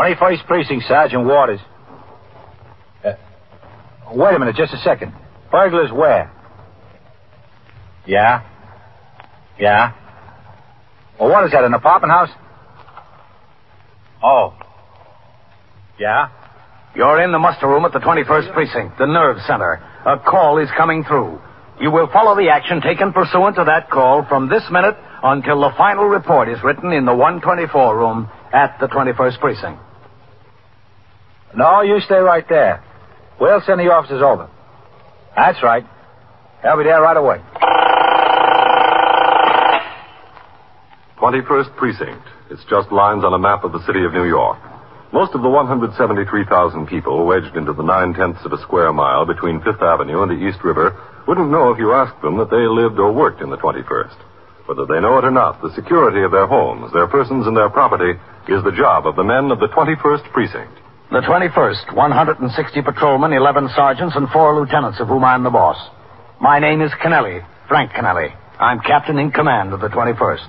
21st Precinct, Sergeant Waters. Wait a minute, just a second. Burglars where? Yeah? Yeah? Well, what is that, an apartment house? Oh. Yeah? You're in the muster room at the 21st Precinct, the nerve center. A call is coming through. You will follow the action taken pursuant to that call from this minute until the final report is written in the 124 room at the 21st Precinct. No, you stay right there. We'll send the officers over. That's right. They'll be there right away. 21st Precinct. It's just lines on a map of the city of New York. Most of the 173,000 people wedged into the 9/10 of a square mile between Fifth Avenue and the East River wouldn't know if you asked them that they lived or worked in the 21st. Whether they know it or not, the security of their homes, their persons, and their property is the job of the men of the 21st Precinct. The 21st, 160 patrolmen, 11 sergeants, and 4 lieutenants, of whom I'm the boss. My name is Kennelly, Frank Kennelly. I'm captain in command of the 21st.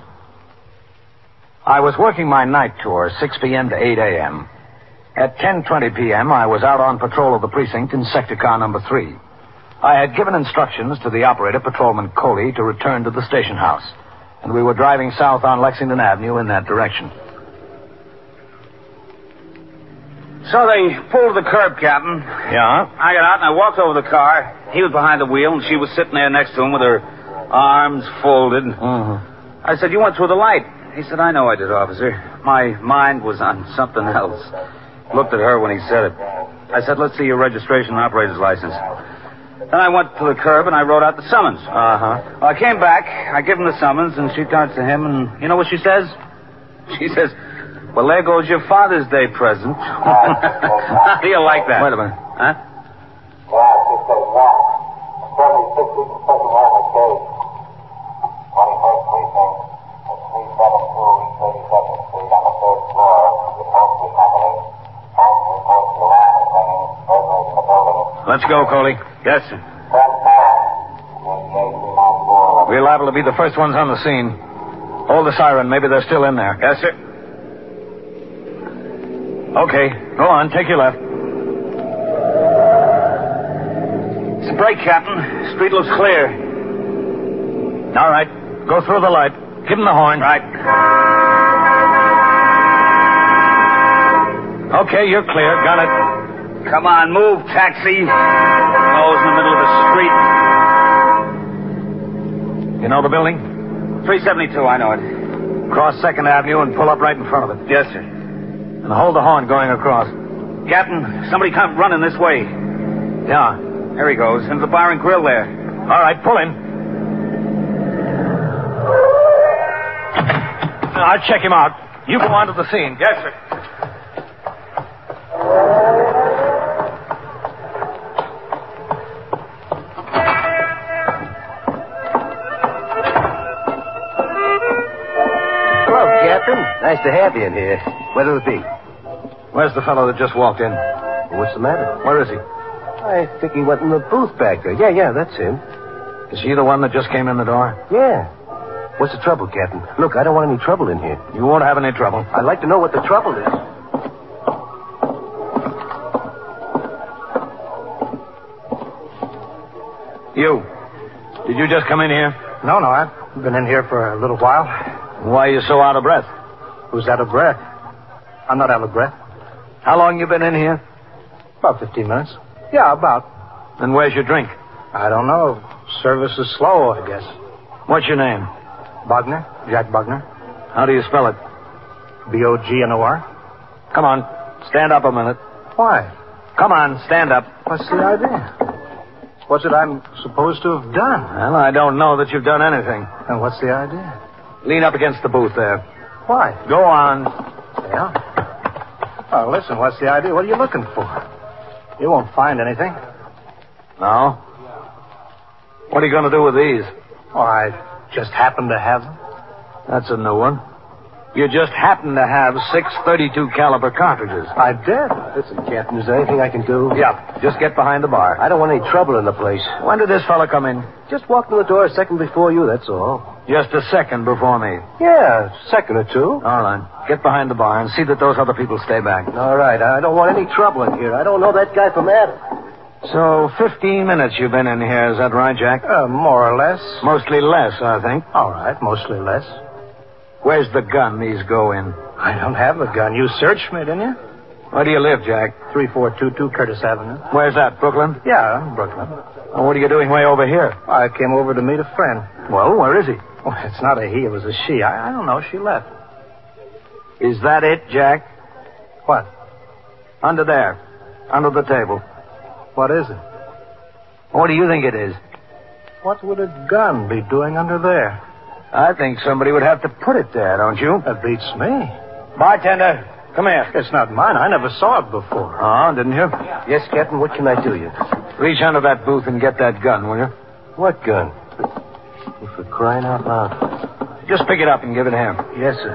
I was working my night tour, 6 p.m. to 8 a.m. At 10:20 p.m., I was out on patrol of the precinct in sector car number 3. I had given instructions to the operator, Patrolman Coley, to return to the station house, and we were driving south on Lexington Avenue in that direction. So they pulled the curb, Captain. Yeah? I got out and I walked over the car. He was behind the wheel, and she was sitting there next to him with her arms folded. Mm-hmm. I said, "You went through the light." He said, "I know I did, officer. My mind was on something else." Looked at her when he said it. I said, "Let's see your registration and operator's license." Then I went to the curb and I wrote out the summons. Uh-huh. Well, I came back, I give him the summons, and she turns to him, and you know what she says? She says, "Well, there goes your Father's Day present." How do you like that? Wait a minute. Huh? Let's go, Coley. Yes, sir. We're liable to be the first ones on the scene. Hold the siren. Maybe they're still in there. Yes, sir. Okay. Go on. Take your left. It's a break, Captain. Street looks clear. All right. Go through the light. Give him the horn. Right. Okay, you're clear. Got it. Come on, move, taxi. Nose in the middle of the street. You know the building? 372, I know it. Cross 2nd Avenue and pull up right in front of it. Yes, sir. And hold the horn going across. Captain, somebody come running this way. Yeah. There he goes, into the bar and grill there. All right, pull in. I'll check him out. You go on to the scene. Yes, sir. Nice to have you in here. Where'll it be? Where's the fellow that just walked in? What's the matter? Where is he? I think he went in the booth back there. Yeah, that's him. Is he the one that just came in the door? Yeah. What's the trouble, Captain? Look, I don't want any trouble in here. You won't have any trouble. I'd like to know what the trouble is. You. Did you just come in here? No, I've been in here for a little while. Why are you so out of breath? Who's out of breath? I'm not out of breath. How long you been in here? About 15 minutes. Yeah, about. And where's your drink? I don't know. Service is slow, I guess. What's your name? Bogner. Jack Bogner. How do you spell it? Bogner. Come on. Stand up a minute. Why? Come on, stand up. What's the idea? What's it I'm supposed to have done? Well, I don't know that you've done anything. And what's the idea? Lean up against the booth there. Why? Go on. Yeah? Oh, listen, what's the idea? What are you looking for? You won't find anything. No? What are you going to do with these? Oh, I just happen to have them. That's a new one. You just happen to have 6 .32 caliber cartridges. I did. Listen, Captain, is there anything I can do? Yeah, just get behind the bar. I don't want any trouble in the place. When did this fella come in? Just walked in the door a second before you, that's all. Just a second before me. Yeah, a second or two. All right. Get behind the bar and see that those other people stay back. All right, I don't want any trouble in here. I don't know that guy from Adam. So, 15 minutes you've been in here, is that right, Jack? More or less. Mostly less, I think. All right, mostly less. Where's the gun these go in? I don't have a gun. You searched me, didn't you? Where do you live, Jack? 3422 Curtis Avenue. Where's that, Brooklyn? Yeah, Brooklyn. Well, what are you doing way over here? I came over to meet a friend. Well, where is he? Well, it's not a he, it was a she. I don't know. She left. Is that it, Jack? What? Under there. Under the table. What is it? What do you think it is? What would a gun be doing under there? I think somebody would have to put it there, don't you? That beats me. Bartender, come here. It's not mine. I never saw it before. Oh, didn't you? Yes, Captain, what can I do you? Reach under that booth and get that gun, will you? What gun? Oh, for crying out loud. Just pick it up and give it to him. Yes, sir.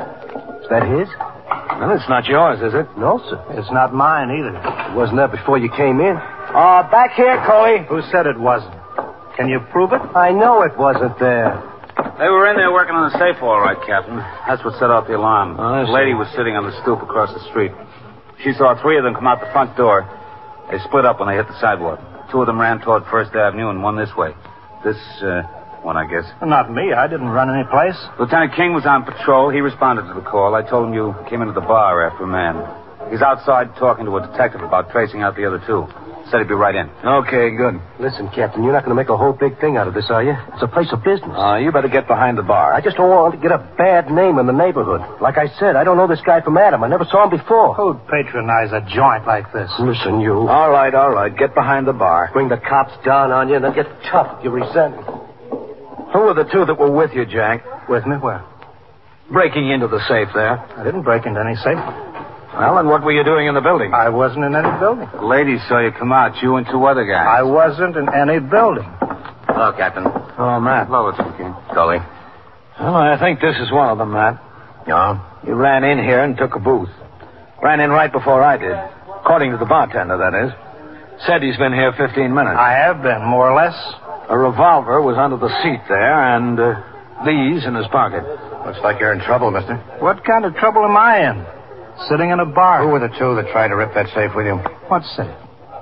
Is that his? Well, it's not yours, is it? No, sir. It's not mine either. It wasn't that before you came in. Back here, Coley. Who said it wasn't? Can you prove it? I know it wasn't there. They were in there working on the safe, all right, Captain. That's what set off the alarm. Oh, The lady was sitting on the stoop across the street. She saw three of them come out the front door. They split up when they hit the sidewalk. Two of them ran toward First Avenue and one this way. This one, I guess. Not me. I didn't run any place. Lieutenant King was on patrol. He responded to the call. I told him you came into the bar after a man. He's outside talking to a detective about tracing out the other two. Said he'd be right in. Okay, good. Listen, Captain, you're not going to make a whole big thing out of this, are you? It's a place of business. You better get behind the bar. I just don't want to get a bad name in the neighborhood. Like I said, I don't know this guy from Adam. I never saw him before. Who'd patronize a joint like this? Listen, you. All right. Get behind the bar. Bring the cops down on you and then get tough if you resent me. Who were the two that were with you, Jack? With me? Where? Breaking into the safe there. I didn't break into any safe. Well, and what were you doing in the building? I wasn't in any building. The lady saw you come out, you and two other guys. I wasn't in any building. Hello, Captain. Oh, Matt. Hello, Lieutenant King. Coley. Well, I think this is one of them, Matt. No? He ran in here and took a booth. Ran in right before I did. According to the bartender, that is. Said he's been here 15 minutes. I have been, more or less. A revolver was under the seat there, and these in his pocket. Looks like you're in trouble, mister. What kind of trouble am I in? Sitting in a bar. Who were the two that tried to rip that safe with you? What safe?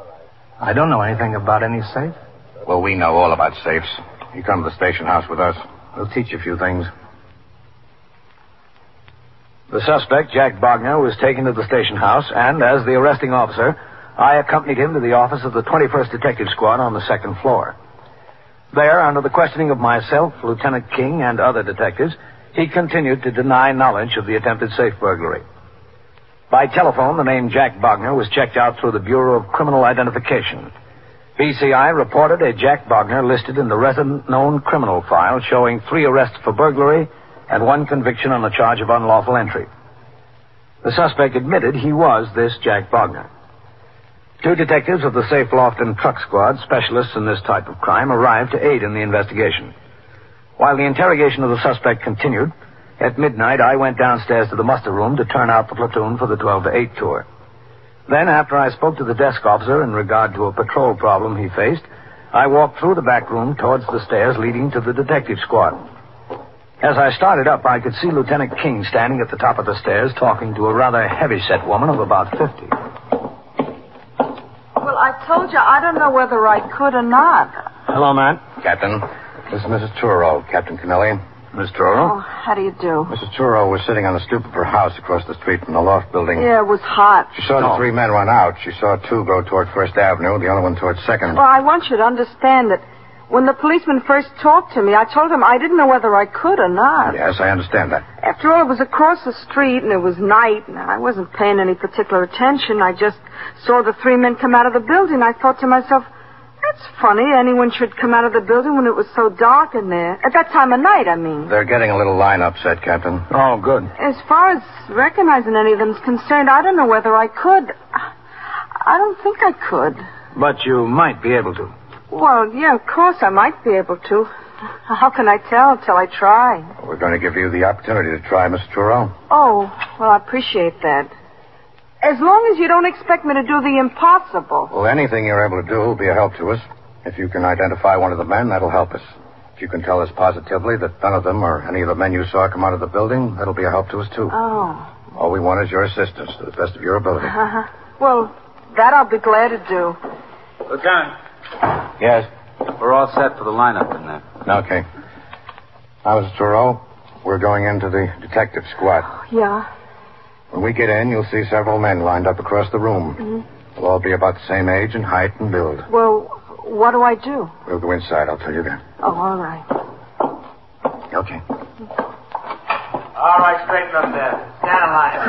I don't know anything about any safe. Well, we know all about safes. You come to the station house with us. We'll teach you a few things. The suspect, Jack Bogner, was taken to the station house, and as the arresting officer, I accompanied him to the office of the 21st Detective Squad on the second floor. There, under the questioning of myself, Lieutenant King, and other detectives, he continued to deny knowledge of the attempted safe burglary. By telephone, the name Jack Bogner was checked out through the Bureau of Criminal Identification. BCI reported a Jack Bogner listed in the resident known criminal file showing 3 arrests for burglary and 1 conviction on a charge of unlawful entry. The suspect admitted he was this Jack Bogner. 2 detectives of the Safe Loft and Truck Squad, specialists in this type of crime, arrived to aid in the investigation. While the interrogation of the suspect continued, at midnight, I went downstairs to the muster room to turn out the platoon for the 12 to 8 tour. Then, after I spoke to the desk officer in regard to a patrol problem he faced, I walked through the back room towards the stairs leading to the detective squad. As I started up, I could see Lieutenant King standing at the top of the stairs talking to a rather heavy-set woman of about 50. Well, I told you I don't know whether I could or not. Hello, Matt. Captain, this is Mrs. Turo, Captain Kennelly. Miss Toro? Oh, how do you do? Mrs. Turo was sitting on the stoop of her house across the street from the loft building. Yeah, it was hot. She saw the 3 men run out. She saw 2 go toward First Avenue, the other one toward Second. Well, I want you to understand that when the policeman first talked to me, I told him I didn't know whether I could or not. Yes, I understand that. After all, it was across the street, and it was night, and I wasn't paying any particular attention. I just saw the 3 men come out of the building. I thought to myself, that's funny. Anyone should come out of the building when it was so dark in there. At that time of night, I mean. They're getting a little line upset, Captain. Oh, good. As far as recognizing any of them's concerned, I don't know whether I could. I don't think I could. But you might be able to. Well, yeah, of course I might be able to. How can I tell till I try? We're going to give you the opportunity to try, Mrs. Turo. Oh, well, I appreciate that. As long as you don't expect me to do the impossible. Well, anything you're able to do will be a help to us. If you can identify one of the men, that'll help us. If you can tell us positively that none of them or any of the men you saw come out of the building, that'll be a help to us, too. Oh. All we want is your assistance to the best of your ability. Well, that I'll be glad to do. Lieutenant. Yes? We're all set for the lineup in there. Okay. Now, Mrs. Thoreau, we're going into the detective squad. Yeah. When we get in, you'll see several men lined up across the room. Mm-hmm. They'll all be about the same age and height and build. Well, what do I do? We'll go inside. I'll tell you then. Oh, all right. Okay. All right, straighten up there. Stand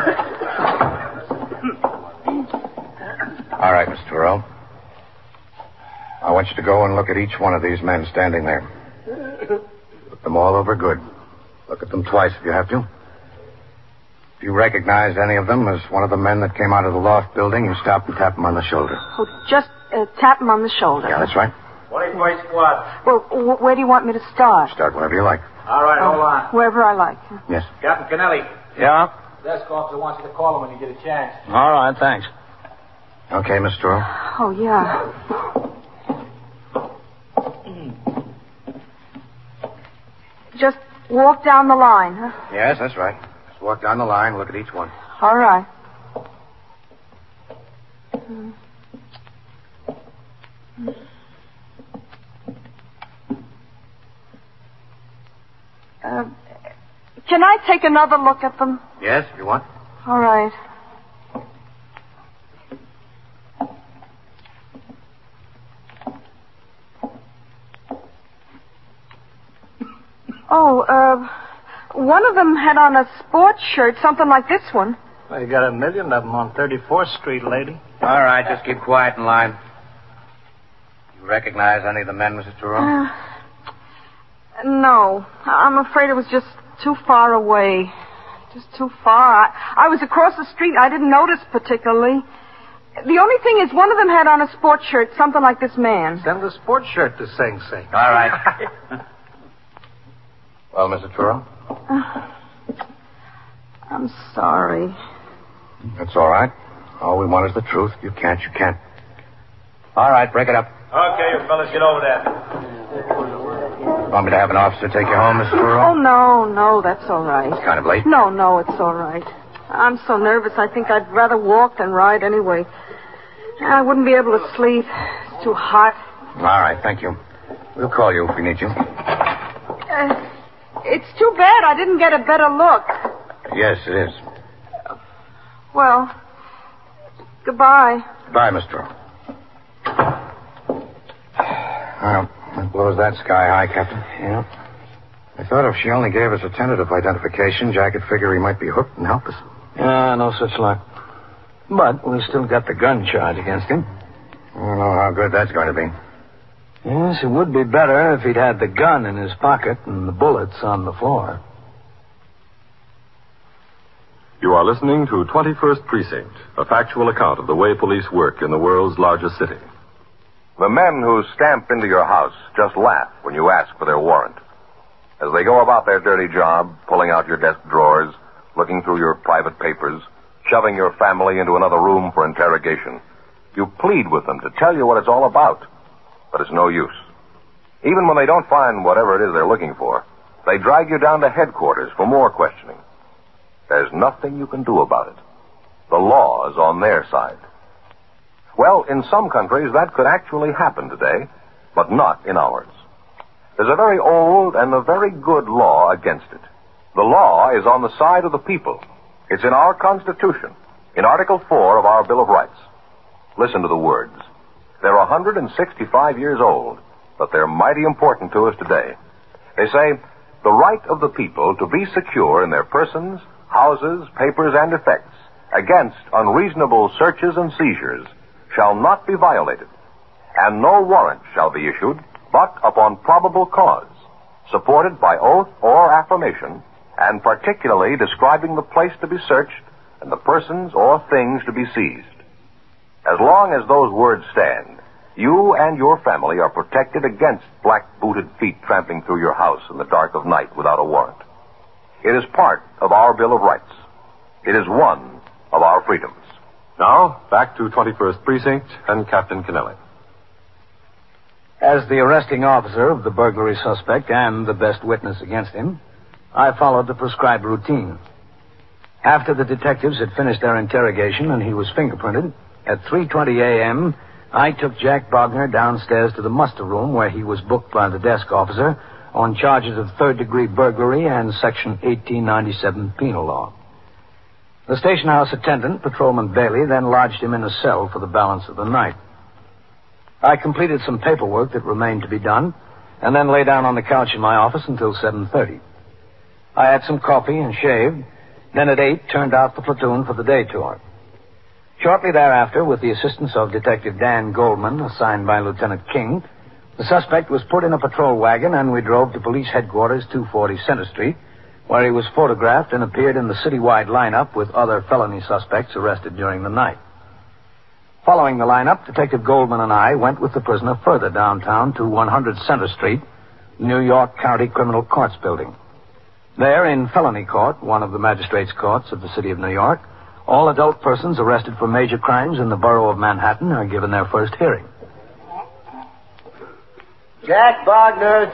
in line. All right, Mr. Thoreau. I want you to go and look at each one of these men standing there. Look them all over good. Look at them twice if you have to. If you recognize any of them as one of the men that came out of the loft building, you stop and tap them on the shoulder. Oh, just tap him on the shoulder. Yeah, that's right. 21st squad. Well, where do you want me to start? Start whenever you like. All right, hold on. Wherever I like. Yes. Captain Kennelly, Yeah? desk officer wants you to call him when you get a chance. All right, thanks. Okay, Mr. Thoreau. Oh, yeah. Just walk down the line, huh? Yes, that's right. Just walk down the line, look at each one. All right. Can I take another look at them? Yes, if you want. All right. Oh, one of them had on a sports shirt, something like this one. Well, you got a million of them on 34th Street, lady. All right, just keep quiet in line. You recognize any of the men, Mrs. Thoreau? No. I'm afraid it was just too far away. Just too far. I was across the street. I didn't notice particularly. The only thing is one of them had on a sports shirt, something like this man. Send the sports shirt to Sing Sing. All right. Well, Mrs. Thoreau? I'm sorry. That's all right. All we want is the truth. You can't, you can't. All right, break it up. Okay, you fellas, get over there. Want me to have an officer take you home, Mrs. Oh, Thoreau? no, that's all right. It's kind of late. No, it's all right. I'm so nervous, I think I'd rather walk than ride anyway. I wouldn't be able to sleep. It's too hot. All right, thank you. We'll call you if we need you. It's too bad I didn't get a better look. Yes, it is. Well, goodbye. Goodbye, Mr. Thoreau. Well, that blows that sky high, Captain. Yeah. I thought if she only gave us a tentative identification, Jack would figure he might be hooked and help us. Yeah, no such luck. But we still got the gun charge against him. I don't know how good that's going to be. Yes, it would be better if he'd had the gun in his pocket and the bullets on the floor. You are listening to 21st Precinct, a factual account of the way police work in the world's largest city. The men who stamp into your house just laugh when you ask for their warrant. As they go about their dirty job, pulling out your desk drawers, looking through your private papers, shoving your family into another room for interrogation, you plead with them to tell you what it's all about. But it's no use. Even when they don't find whatever it is they're looking for, they drag you down to headquarters for more questioning. There's nothing you can do about it. The law is on their side. Well, in some countries, that could actually happen today, but not in ours. There's a very old and a very good law against it. The law is on the side of the people. It's in our Constitution, in Article 4 of our Bill of Rights. Listen to the words. They're 165 years old, but they're mighty important to us today. They say, the right of the people to be secure in their persons, houses, papers, and effects against unreasonable searches and seizures shall not be violated, and no warrant shall be issued but upon probable cause, supported by oath or affirmation, and particularly describing the place to be searched and the persons or things to be seized. As long as those words stand, you and your family are protected against black-booted feet tramping through your house in the dark of night without a warrant. It is part of our Bill of Rights. It is one of our freedoms. Now, back to 21st Precinct and Captain Kennelly. As the arresting officer of the burglary suspect and the best witness against him, I followed the prescribed routine. After the detectives had finished their interrogation and he was fingerprinted, at 3:20 a.m., I took Jack Bogner downstairs to the muster room where he was booked by the desk officer on charges of third-degree burglary and Section 1897 penal law. The station house attendant, Patrolman Bailey, then lodged him in a cell for the balance of the night. I completed some paperwork that remained to be done and then lay down on the couch in my office until 7:30. I had some coffee and shaved, then at 8 turned out the platoon for the day tour. Shortly thereafter, with the assistance of Detective Dan Goldman, assigned by Lieutenant King, the suspect was put in a patrol wagon and we drove to police headquarters, 240 Center Street, where he was photographed and appeared in the citywide lineup with other felony suspects arrested during the night. Following the lineup, Detective Goldman and I went with the prisoner further downtown to 100 Center Street, New York County Criminal Courts Building. There, in felony court, one of the magistrates' courts of the city of New York, all adult persons arrested for major crimes in the borough of Manhattan are given their first hearing. Jack Bogner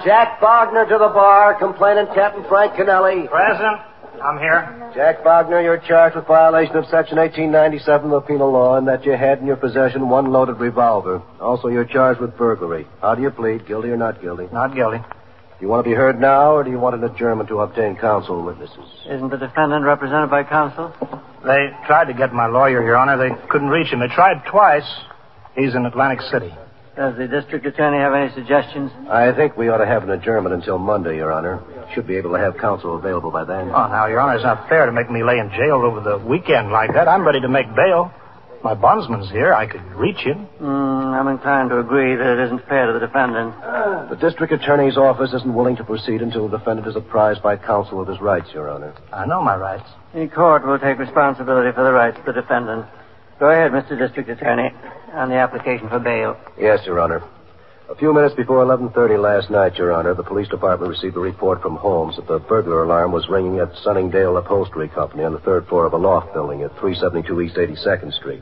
to the bar, complainant Captain Frank Kennelly. Present. I'm here. Jack Bogner, you're charged with violation of Section 1897 of the penal law and that you had in your possession one loaded revolver. Also, you're charged with burglary. How do you plead, guilty or not guilty? Not guilty. Do you want to be heard now, or do you want an adjournment to obtain counsel and witnesses? Isn't the defendant represented by counsel? They tried to get my lawyer, Your Honor. They couldn't reach him. They tried twice. He's in Atlantic City. Does the district attorney have any suggestions? I think we ought to have an adjournment until Monday, Your Honor. Should be able to have counsel available by then. Oh, now, Your Honor, it's not fair to make me lay in jail over the weekend like that. I'm ready to make bail. My bondsman's here. I could reach him. I'm inclined to agree that it isn't fair to the defendant. The district attorney's office isn't willing to proceed until the defendant is apprised by counsel of his rights, Your Honor. I know my rights. The court will take responsibility for the rights of the defendant. Go ahead, Mr. District Attorney, on the application for bail. Yes, Your Honor. A few minutes before 11:30 last night, Your Honor, the police department received a report from Holmes that the burglar alarm was ringing at Sunningdale Upholstery Company on the third floor of a loft building at 372 East 82nd Street.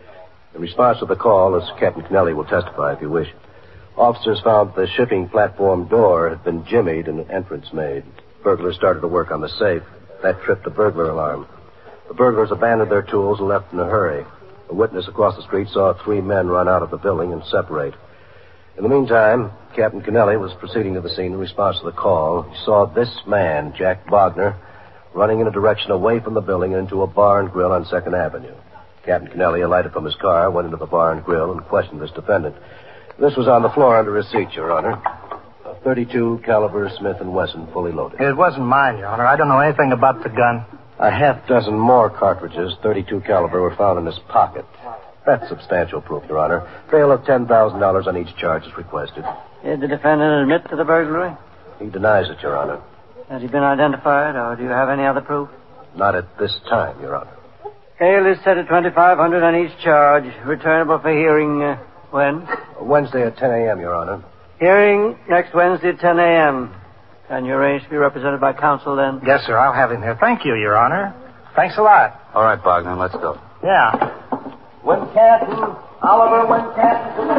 In response to the call, as Captain Kennelly will testify if you wish, officers found the shipping platform door had been jimmied and an entrance made. Burglars started to work on the safe. That tripped the burglar alarm. The burglars abandoned their tools and left in a hurry. A witness across the street saw 3 men run out of the building and separate. In the meantime, Captain Kennelly was proceeding to the scene in response to the call. He saw this man, Jack Bogner, running in a direction away from the building and into a bar and grill on 2nd Avenue. Captain Kennelly alighted from his car, went into the bar and grill, and questioned this defendant. This was on the floor under his seat, Your Honor. A .32 caliber Smith & Wesson, fully loaded. It wasn't mine, Your Honor. I don't know anything about the gun. A half dozen more cartridges, .32 caliber, were found in his pocket. That's substantial proof, Your Honor. Bail of $10,000 on each charge is requested. Did the defendant admit to the burglary? He denies it, Your Honor. Has he been identified, or do you have any other proof? Not at this time, Your Honor. Bail is set at $2,500 on each charge. Returnable for hearing when? Wednesday at 10 a.m., Your Honor. Hearing next Wednesday at 10 a.m. Can you arrange to be represented by counsel then? Yes, sir. I'll have him here. Thank you, Your Honor. Thanks a lot. All right, Bogner, let's go. Yeah. Wincanton. Oliver Wincanton to the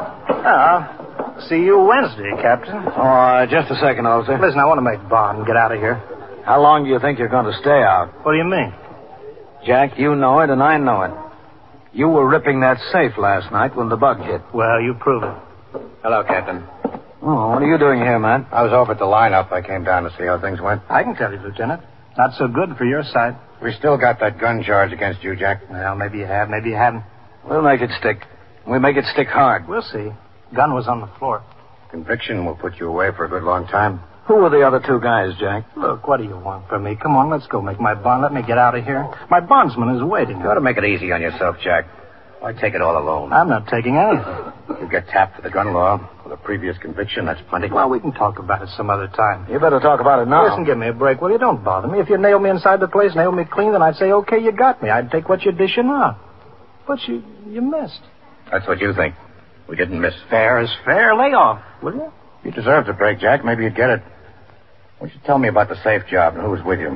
bar. See you Wednesday, Captain. Oh, just a second, officer. Listen, I want to make bond and get out of here. How long do you think you're going to stay out? What do you mean? Jack, you know it and I know it. You were ripping that safe last night when the bug hit. Well, you prove it. Hello, Captain. Oh, what are you doing here, man? I was over at the lineup. I came down to see how things went. I can tell you, Lieutenant. Not so good for your side. We still got that gun charge against you, Jack. Well, maybe you have, maybe you haven't. We'll make it stick. We make it stick hard. We'll see. Gun was on the floor. Conviction will put you away for a good long time. Who were the other 2 guys, Jack? Look, what do you want from me? Come on, let's go make my bond. Let me get out of here. My bondsman is waiting. You ought to make it easy on yourself, Jack. Why take it all alone? I'm not taking anything. You get tapped for the gun law with a previous conviction, that's plenty. Well, we can talk about it some other time. You better talk about it now. Listen, give me a break. Well, you don't bother me. If you nailed me inside the place, nailed me clean, then I'd say, okay, you got me. I'd take what you're dishing out. But you missed. That's what you think. We didn't miss. Fair is fair. Lay off, will you? You deserved a break, Jack. Maybe you'd get it. Why don't you tell me about the safe job and who was with you?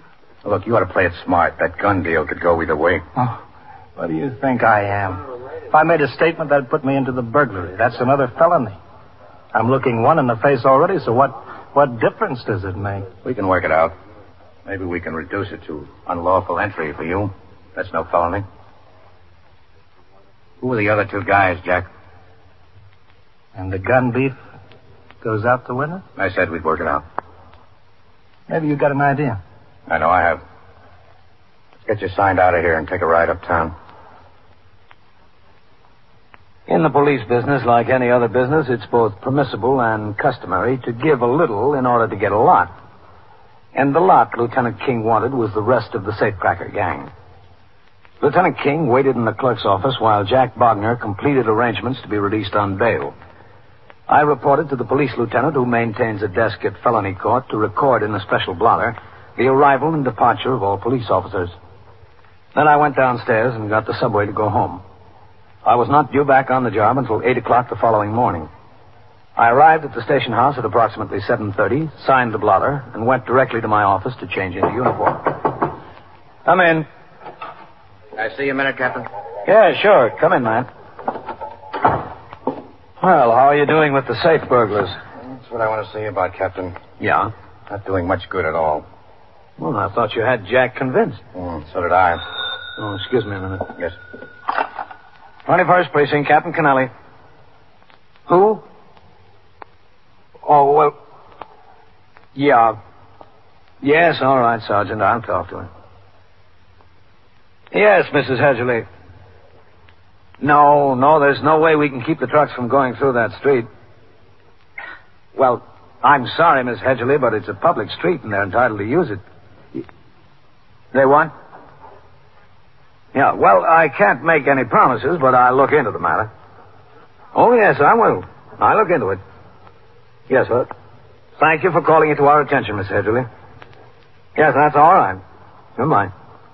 Look, you ought to play it smart. That gun deal could go either way. Oh, what do you think I am? If I made a statement, that'd put me into the burglary. That's another felony. I'm looking one in the face already, so what difference does it make? We can work it out. Maybe we can reduce it to unlawful entry for you. That's no felony. Who were the other two guys, Jack? And the gun beef goes out the window? I said we'd work it out. Maybe you got an idea. I know I have. Let's get you signed out of here and take a ride uptown. In the police business, like any other business, it's both permissible and customary to give a little in order to get a lot. And the lot Lieutenant King wanted was the rest of the safecracker gang. Lieutenant King waited in the clerk's office while Jack Bogner completed arrangements to be released on bail. I reported to the police lieutenant, who maintains a desk at felony court, to record in a special blotter the arrival and departure of all police officers. Then I went downstairs and got the subway to go home. I was not due back on the job until 8 o'clock the following morning. I arrived at the station house at approximately 7:30, signed the blotter, and went directly to my office to change into uniform. Come in. Can I see you a minute, Captain? Yeah, sure. Come in, man. Well, how are you doing with the safe burglars? That's what I want to see about, Captain. Yeah? Not doing much good at all. Well, I thought you had Jack convinced. So did I. Oh, excuse me a minute. Yes. 21st Precinct, Captain Kennelly. Who? Oh, well... Yeah. Yes, all right, Sergeant. I'll talk to him. Yes, Mrs. Hedgerly. No, there's no way we can keep the trucks from going through that street. Well, I'm sorry, Miss Hedgerly, but it's a public street and they're entitled to use it. They what? Yeah, well, I can't make any promises, but I'll look into the matter. Oh, yes, I will. I'll look into it. Yes, sir. Thank you for calling it to our attention, Miss Hedgerly. Yes, that's all right. Never mind.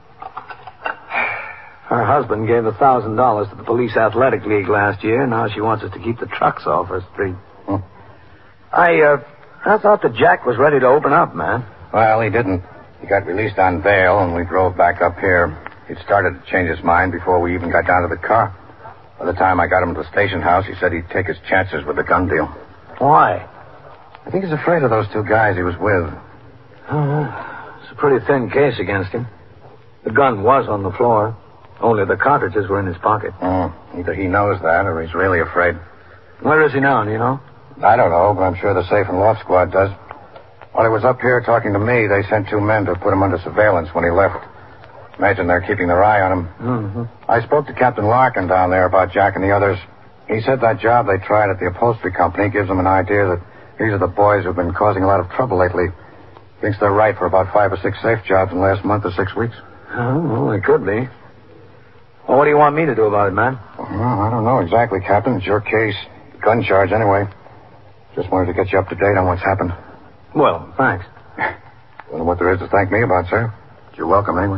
Her husband gave $1,000 to the Police Athletic League last year. Now she wants us to keep the trucks off her street. I thought that Jack was ready to open up, man. Well, he didn't. He got released on bail, and we drove back up here. He'd started to change his mind before we even got down to the car. By the time I got him to the station house, he said he'd take his chances with the gun deal. Why? I think he's afraid of those two guys he was with. It's a pretty thin case against him. The gun was on the floor. Only the cartridges were in his pocket. Either he knows that or he's really afraid. Where is he now, do you know? I don't know, but I'm sure the Safe and Loft Squad does. While he was up here talking to me, they sent 2 men to put him under surveillance when he left. Imagine they're keeping their eye on him. Mm-hmm. I spoke to Captain Larkin down there about Jack and the others. He said that job they tried at the upholstery company gives them an idea that these are the boys who've been causing a lot of trouble lately. Thinks they're right for about 5 or 6 safe jobs in the last month or 6 weeks. Oh, well, they could be. Well, what do you want me to do about it, man? Well, I don't know exactly, Captain. It's your case. Gun charge, anyway. Just wanted to get you up to date on what's happened. Well, thanks. Don't know what there is to thank me about, sir. But you're welcome, anyway.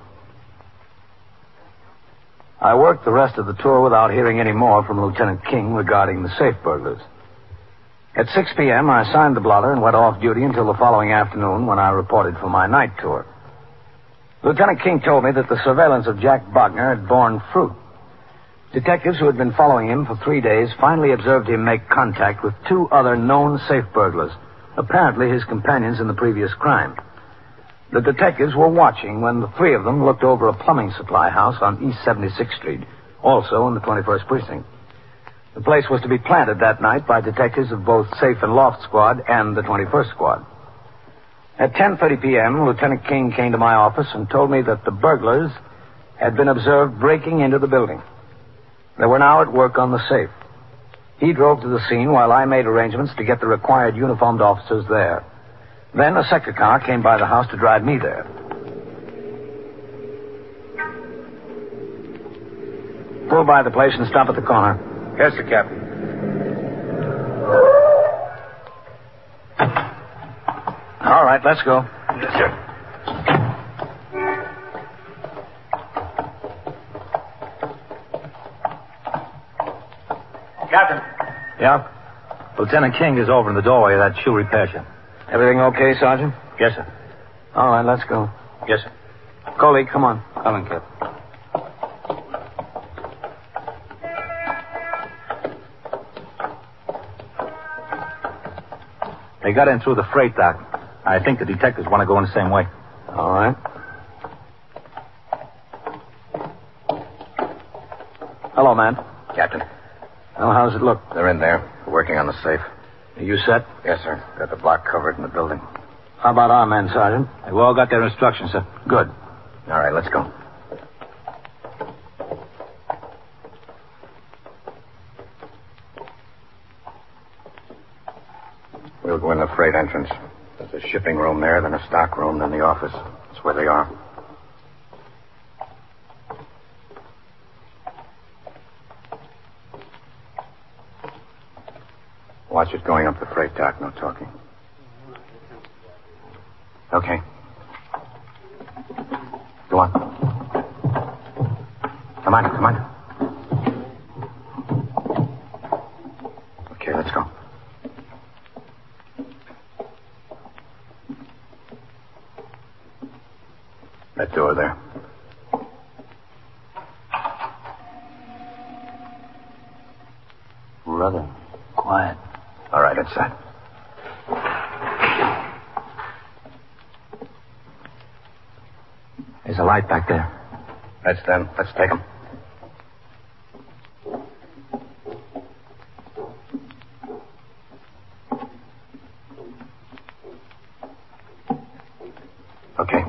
I worked the rest of the tour without hearing any more from Lieutenant King regarding the safe burglars. At 6 p.m., I signed the blotter and went off duty until the following afternoon when I reported for my night tour. Lieutenant King told me that the surveillance of Jack Bogner had borne fruit. Detectives who had been following him for 3 days finally observed him make contact with 2 other known safe burglars, apparently his companions in the previous crime. The detectives were watching when the 3 of them looked over a plumbing supply house on East 76th Street, also in the 21st Precinct. The place was to be planted that night by detectives of both Safe and Loft Squad and the 21st Squad. At 10:30 p.m., Lieutenant King came to my office and told me that the burglars had been observed breaking into the building. They were now at work on the safe. He drove to the scene while I made arrangements to get the required uniformed officers there. Then a sector car came by the house to drive me there. Pull by the place and stop at the corner. Yes, sir, Captain. All right, let's go. Yes, sir. Captain. Yeah? Lieutenant King is over in the doorway of that shoe repair shop. Everything okay, Sergeant? Yes, sir. All right, let's go. Yes, sir. Coley, come on. Coming, Captain. They got in through the freight dock. I think the detectives want to go in the same way. All right. Hello, man. Captain, Well, how's it look? they're in there, working on the safe. Are you set? Yes, sir. Got the block covered in the building. How about our men, Sergeant? They've all got their instructions, sir. Good. All right, let's go. We'll go in the freight entrance. There's a shipping room there, then a stock room, then the office. That's where they are. Watch it going up the freight dock, no talking. Okay. Go on. Come on. Okay, let's go. That door there. Brother, quiet. All right, inside. There's a light back there. That's them. Let's take them. Okay.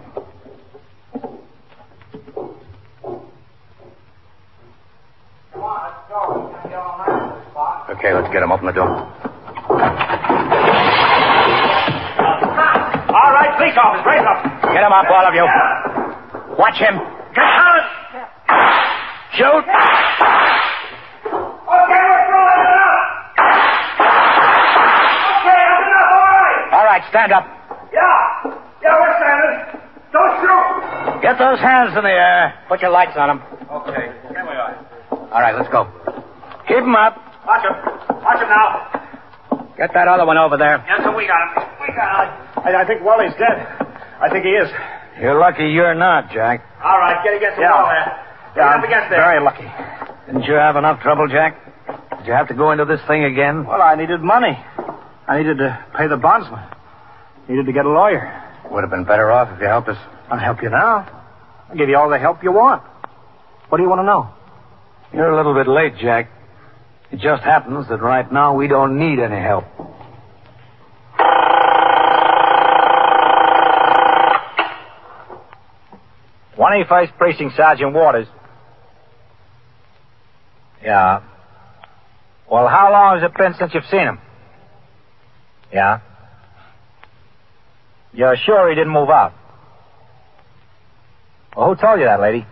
Okay, let's get him. Open the door. All right, police officers, raise up. Get him up, all of you. Watch him. Get out! Shoot. Okay, we're through. Let it out. Okay, that's enough. All right. All right, stand up. Yeah, we're standing. Don't shoot. Get those hands in the air. Put your lights on them. Okay, here we are. All right, let's go. Keep him up. Watch him now. Get that other one over there. Yes, sir, we got him. I think Wally's dead. I think he is. You're lucky you're not, Jack. All right, get against the wall there. Get up against there. Very lucky. Didn't you have enough trouble, Jack? Did you have to go into this thing again? Well, I needed money. I needed to pay the bondsman. Needed to get a lawyer. Would have been better off if you helped us. I'll help you now. I'll give you all the help you want. What do you want to know? You're a little bit late, Jack. It just happens that right now we don't need any help. 21st Precinct, Sergeant Waters. Yeah. Well, how long has it been since you've seen him? Yeah. You're sure he didn't move out? Well, who told you that, lady?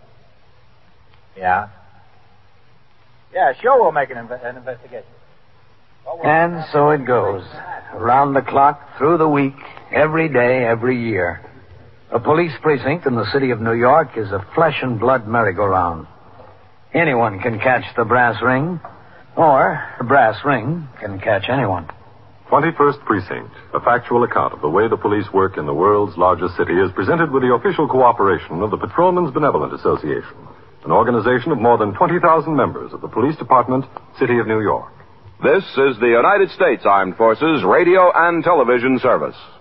Yeah. Yeah, sure, we'll make an investigation. And so it goes. Around the clock, through the week, every day, every year. A police precinct in the city of New York is a flesh and blood merry-go-round. Anyone can catch the brass ring, or the brass ring can catch anyone. 21st Precinct, a factual account of the way the police work in the world's largest city, is presented with the official cooperation of the Patrolmen's Benevolent Association, an organization of more than 20,000 members of the Police Department, City of New York. This is the United States Armed Forces Radio and Television Service.